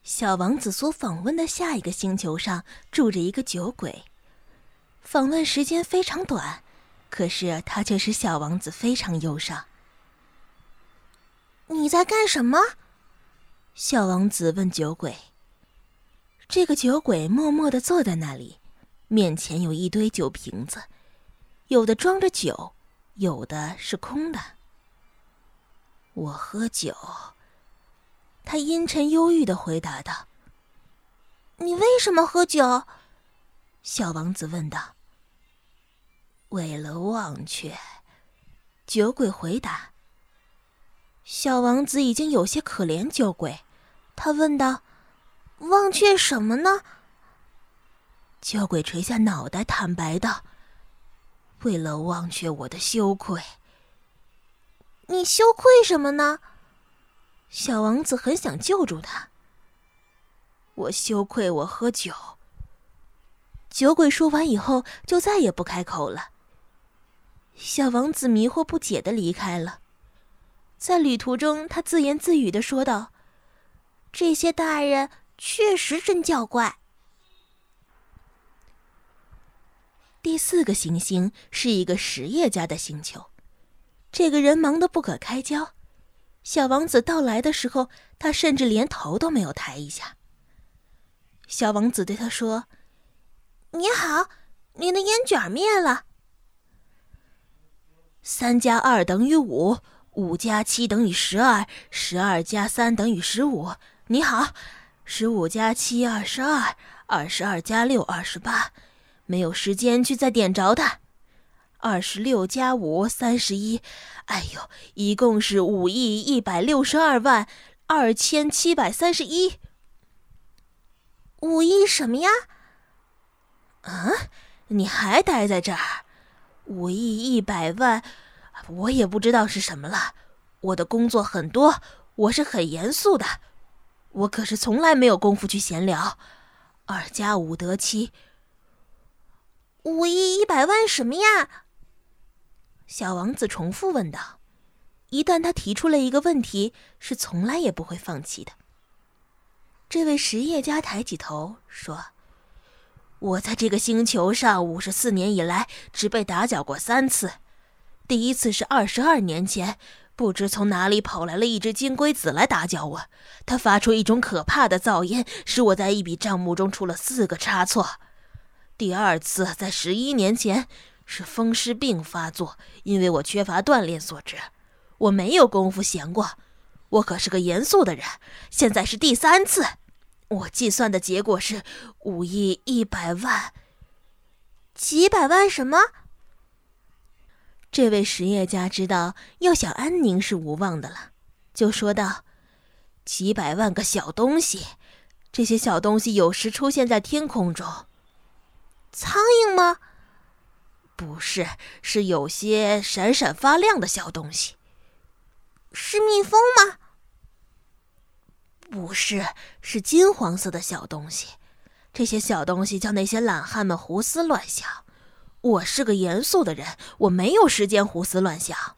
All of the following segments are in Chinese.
小王子所访问的下一个星球上住着一个酒鬼，访问时间非常短，可是他却使小王子非常忧伤。 你在干什么？ 小王子问酒鬼。这个酒鬼默默地坐在那里，面前有一堆酒瓶子，有的装着酒，有的是空的。我喝酒，他阴沉忧郁地回答道。 你为什么喝酒？ 小王子问道。为了忘却，酒鬼回答。小王子已经有些可怜酒鬼，他问道： 忘却什么呢？ 酒鬼垂下脑袋坦白道：为了忘却我的羞愧。 你羞愧什么呢？ 小王子很想救助他。我羞愧我喝酒。酒鬼说完以后就再也不开口了。小王子迷惑不解地离开了。在旅途中，他自言自语地说道： 这些大人确实真叫怪。 第4个行星是一个实业家的星球，这个人忙得不可开交。小王子到来的时候，他甚至连头都没有抬一下。小王子对他说： 你好，你的烟卷灭了。 3加2等于5， 5加7等于12， 12加3等于15。你好，15加7 22， 22加6 28，没有时间去再点着它。26加5 31，哎呦，一共是5亿162万2731。 5亿什么呀？ 啊，你还待在这儿？5亿100万，我也不知道是什么了。我的工作很多，我是很严肃的，我可是从来没有功夫去闲聊。2加5得7。 5亿100万什么呀？ 小王子重复问道。一旦他提出了一个问题，是从来也不会放弃的。这位实业家抬起头说：我在这个星球上54年以来只被打搅过3次。第一次是22年前，不知从哪里跑来了一只金龟子来打搅我，它发出一种可怕的噪音，使我在一笔账目中出了4个差错。第2次在11年前，是风湿病发作，因为我缺乏锻炼所致。我没有功夫闲过，我可是个严肃的人。现在是第3次，我计算的结果是5亿100万。 几百万什么？ 这位实业家知道要想安宁是无望的了，就说道：几百万个小东西，这些小东西有时出现在天空中。 苍蝇吗？ 不是，是有些闪闪发亮的小东西。 是蜜蜂吗？ 不是，是金黄色的小东西。这些小东西叫那些懒汉们胡思乱想。我是个严肃的人，我没有时间胡思乱想。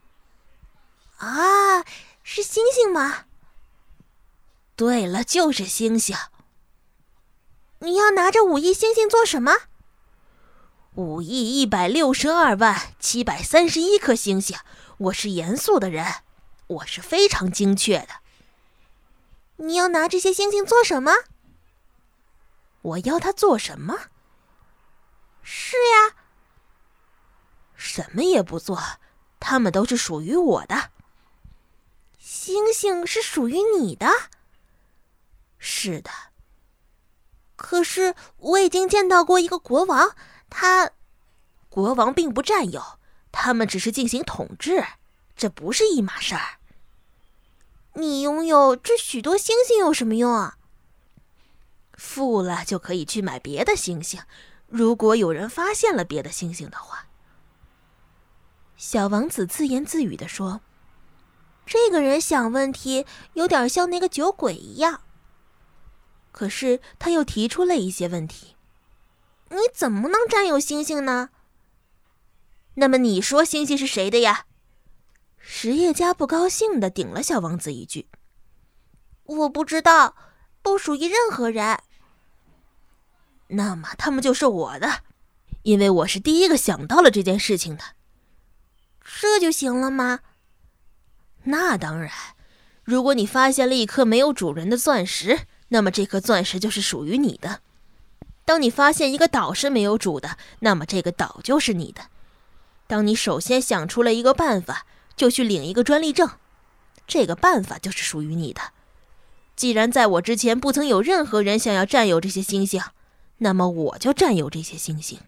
啊，是星星吗？ 对了，就是星星。 你要拿着5亿星星做什么 ？5亿162万731颗星星。我是严肃的人，我是非常精确的。 你要拿这些星星做什么？ 我要它做什么？ 是呀， 什么也不做，它们都是属于我的。 星星是属于你的？ 是的。 可是我已经见到过一个国王， 国王并不占有，他们只是进行统治，这不是一码事儿。 你拥有这许多星星有什么用啊？ 富了就可以去买别的星星，如果有人发现了别的星星的话。小王子自言自语地说： 这个人想问题有点像那个酒鬼一样。 可是他又提出了一些问题。 你怎么能占有星星呢？ 那么你说星星是谁的呀？实业家不高兴地顶了小王子一句。 我不知道， 不属于任何人。 那么他们就是我的，因为我是第一个想到了这件事情的。 这就行了吗？ 那当然，如果你发现了一颗没有主人的钻石，那么这颗钻石就是属于你的。当你发现一个岛是没有主的，那么这个岛就是你的。当你首先想出了一个办法，就去领一个专利证，这个办法就是属于你的。既然在我之前不曾有任何人想要占有这些星星，那么我就占有这些星星。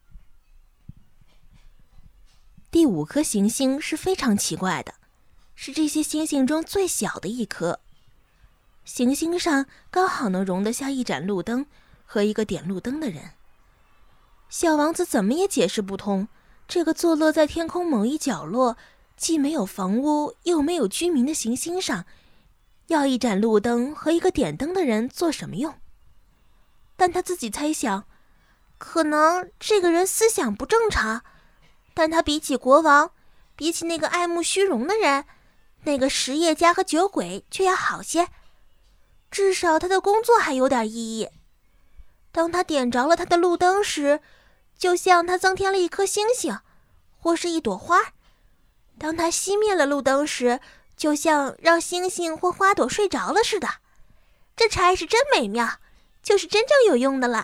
第5颗行星是非常奇怪的，是这些星星中最小的一颗。行星上刚好能容得下一盏路灯和一个点路灯的人。小王子怎么也解释不通，这个坐落在天空某一角落，既没有房屋又没有居民的行星上，要一盏路灯和一个点灯的人做什么用？但他自己猜想， 可能这个人思想不正常，但他比起国王，比起那个爱慕虚荣的人，那个实业家和酒鬼却要好些，至少他的工作还有点意义。当他点着了他的路灯时，就像他增添了一颗星星，或是一朵花；当他熄灭了路灯时，就像让星星或花朵睡着了似的。这差事真美妙，就是真正有用的了。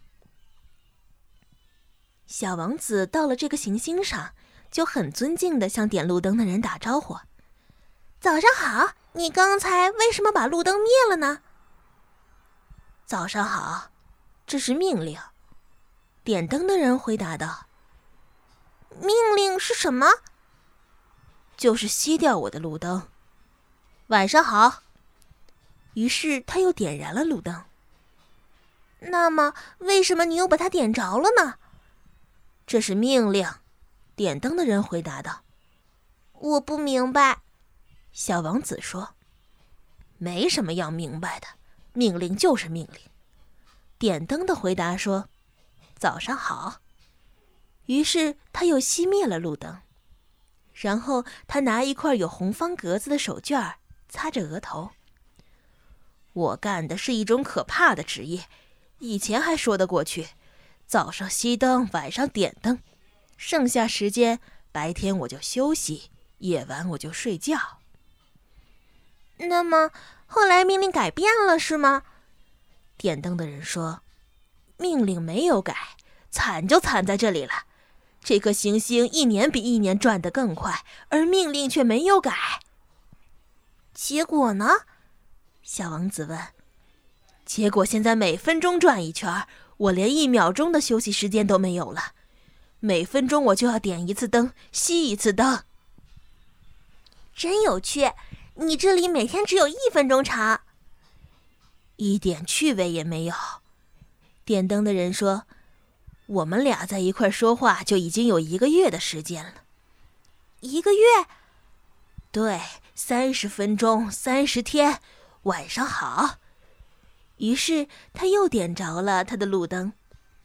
小王子到了这个行星上，就很尊敬地向点路灯的人打招呼：“ 早上好，你刚才为什么把路灯灭了呢？”“ 早上好，这是命令。”点灯的人回答道。 “命令是什么？”“ 就是熄掉我的路灯。”“晚上好。”于是他又点燃了路灯。 “那么为什么你又把它点着了呢？”“ 这是命令。”点灯的人回答道。 “我不明白。” 小王子说。“没什么要明白的，命令就是命令。”点灯的回答说。“早上好。”于是他又熄灭了路灯，然后他拿一块有红方格子的手绢擦着额头。“我干的是一种可怕的职业，以前还说得过去，早上熄灯，晚上点灯，剩下时间白天我就休息，夜晚我就睡觉。”“ 那么后来命令改变了是吗？” 点灯的人说。“命令没有改，惨就惨在这里了。这颗行星一年比一年转得更快，而命令却没有改。”“ 结果呢？” 小王子问。“结果现在每分钟转一圈，我连1秒钟的休息时间都没有了。每分钟我就要点一次灯，熄一次灯。”“ 真有趣，你这里每天只有1分钟长。”“ 一点趣味也没有。”点灯的人说。“我们俩在一块说话就已经有1个月的时间了。 ”“1个月？”“ 对，30分钟，30天。晚上好。”于是他又点着了他的路灯。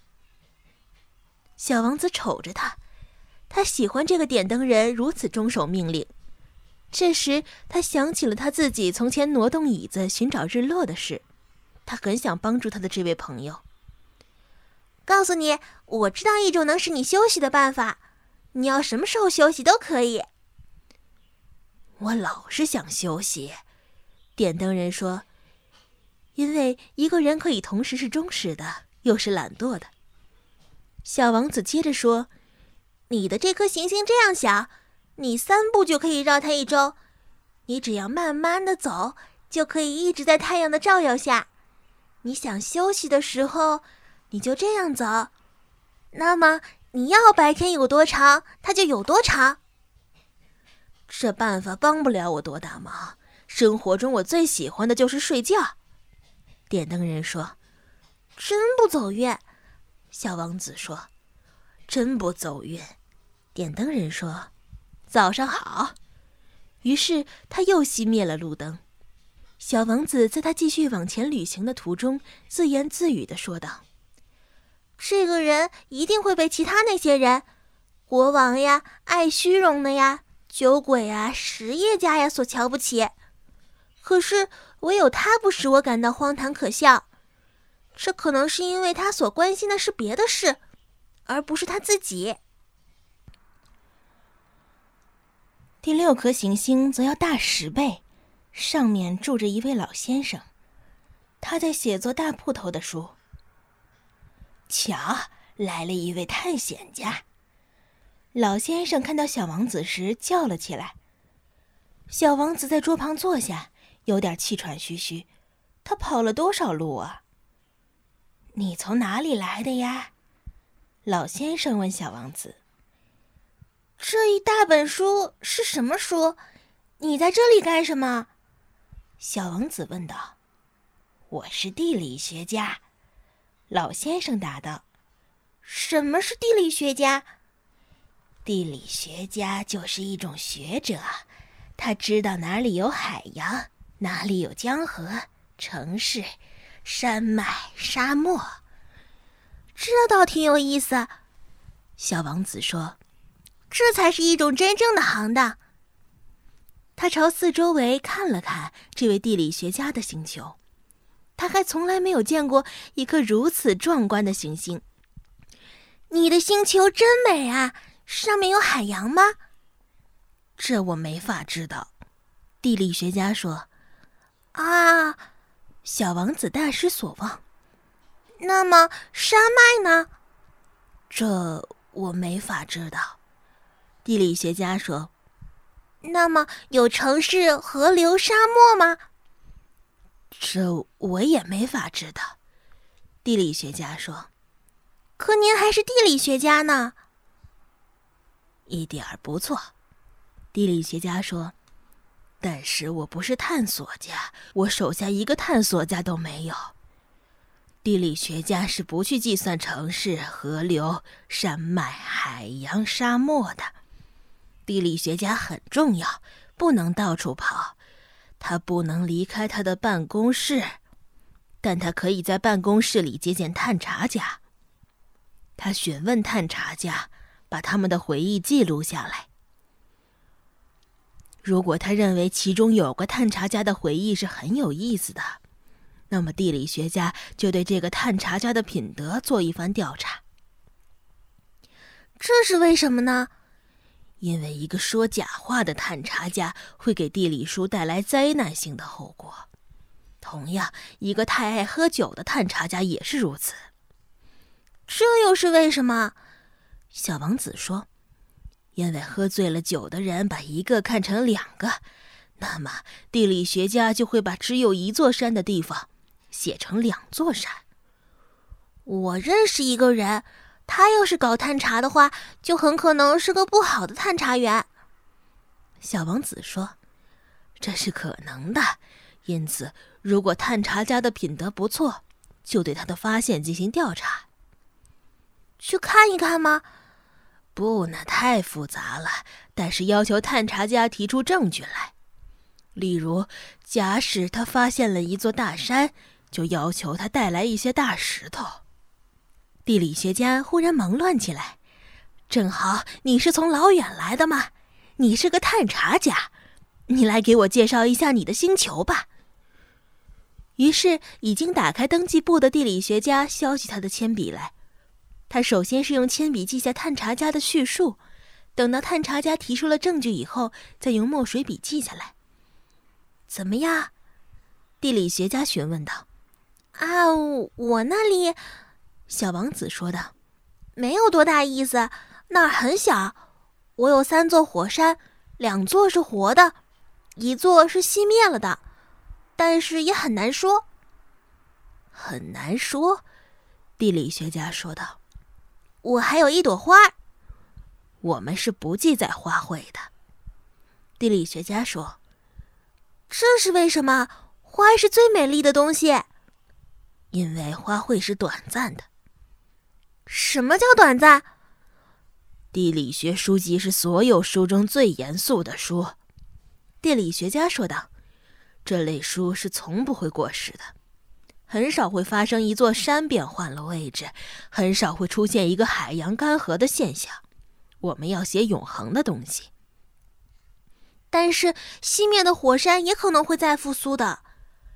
小王子瞅着他，他喜欢这个点灯人如此遵守命令。这时他想起了他自己从前挪动椅子寻找日落的事，他很想帮助他的这位朋友。 “告诉你，我知道一种能使你休息的办法，你要什么时候休息都可以。”“ 我老是想休息。”点灯人说，“因为一个人可以同时是忠实的，又是懒惰的。”小王子接着说，“ 你的这颗行星这样小，你3步就可以绕它1周，你只要慢慢的走，就可以一直在太阳的照耀下。你想休息的时候，你就这样走，那么你要白天有多长，它就有多长。”“ 这办法帮不了我多大忙，生活中我最喜欢的就是睡觉。”点灯人说。 “真不走运。” 小王子说。“真不走运。”点灯人说。“早上好。”于是他又熄灭了路灯。小王子在他继续往前旅行的途中自言自语地说道，“ 这个人一定会被其他那些人，国王呀，爱虚荣的呀，酒鬼呀，实业家呀所瞧不起。可是唯有他不使我感到荒唐可笑。这可能是因为他所关心的是别的事，而不是他自己。 第6颗行星则要大10倍，上面住着一位老先生，他在写作大铺头的书。瞧，来了一位探险家。老先生看到小王子时叫了起来。小王子在桌旁坐下，有点气喘吁吁。他跑了多少路啊？你从哪里来的呀？老先生问小王子。 这一大本书是什么书？你在这里干什么？ 小王子问道。我是地理学家，老先生答道。 什么是地理学家？ 地理学家就是一种学者，他知道哪里有海洋，哪里有江河、城市、山脉、沙漠。 这倒挺有意思， 小王子说。 这才是一种真正的行当。 他朝四周围看了看这位地理学家的星球，他还从来没有见过一颗如此壮观的行星。 你的星球真美啊，上面有海洋吗？ 这我没法知道，地理学家说。 啊， 小王子大失所望。 那么山脉呢？ 这我没法知道，地理学家说。 那么有城市、河流、沙漠吗？ 这我也没法知道，地理学家说。 可您还是地理学家呢。 一点儿不错，地理学家说。但是我不是探索家，我手下一个探索家都没有。地理学家是不去计算城市、河流、山脉、海洋、沙漠的。地理学家很重要，不能到处跑，他不能离开他的办公室，但他可以在办公室里接见探查家。他询问探查家，把他们的回忆记录下来。如果他认为其中有个探查家的回忆是很有意思的，那么地理学家就对这个探查家的品德做一番调查。 这是为什么呢？ 因为一个说假话的探查家会给地理书带来灾难性的后果。同样，一个太爱喝酒的探查家也是如此。 这又是为什么？ 小王子说。因为喝醉了酒的人把一个看成2个，那么地理学家就会把只有一座山的地方写成2座山。 我认识一个人，他要是搞探查的话，就很可能是个不好的探查员。 小王子说。这是可能的，因此如果探查家的品德不错，就对他的发现进行调查。 去看一看吗？ 不，那太复杂了，但是要求探查家提出证据来。例如，假使他发现了一座大山，就要求他带来一些大石头。地理学家忽然忙乱起来。正好，你是从老远来的吗？你是个探查家，你来给我介绍一下你的星球吧。于是，已经打开登记簿的地理学家削起他的铅笔来。他首先是用铅笔记下探查家的叙述，等到探查家提出了证据以后，再用墨水笔记下来。怎么样？地理学家询问道。 啊，我那里， 小王子说道， 没有多大意思，那儿很小。我有3座火山，2座是活的，1座是熄灭了的，但是也很难说。 很难说，地理学家说道。 我还有1朵花。 我们是不记载花卉的，地理学家说。 这是为什么？花是最美丽的东西。 因为花卉是短暂的。 什么叫短暂？ 地理学书籍是所有书中最严肃的书，地理学家说道。这类书是从不会过时的。很少会发生一座山变换了位置，很少会出现一个海洋干涸的现象。我们要写永恒的东西。 但是熄灭的火山也可能会再复苏的。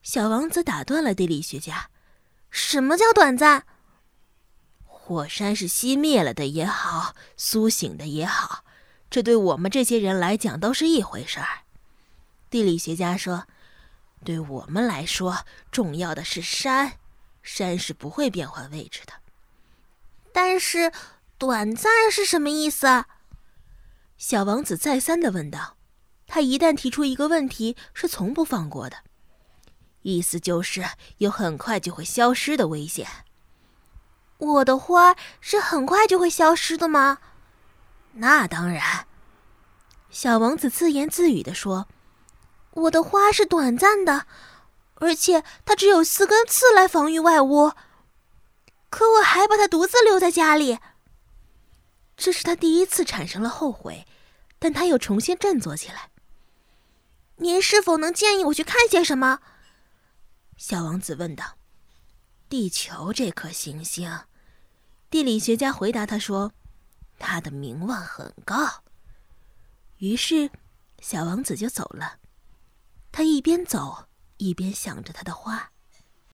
小王子打断了地理学家：“ 什么叫短暂？ 火山是熄灭了的也好，苏醒的也好，这对我们这些人来讲都是一回事儿。”地理学家说：“对我们来说，重要的是山，山是不会变换位置的。” 但是，短暂是什么意思？ 小王子再三地问道。他一旦提出一个问题，是从不放过的。意思就是有很快就会消失的危险。 我的花是很快就会消失的吗？ 那当然。小王子自言自语地说：“ 我的花是短暂的，而且它只有4根刺来防御外物。可我还把它独自留在家里。” 这是他第一次产生了后悔，但他又重新振作起来。 “您是否能建议我去看些什么？” 小王子问道。“地球这颗行星。”地理学家回答他说：“它的名望很高。”于是，小王子就走了。他一边走，一边想着他的花。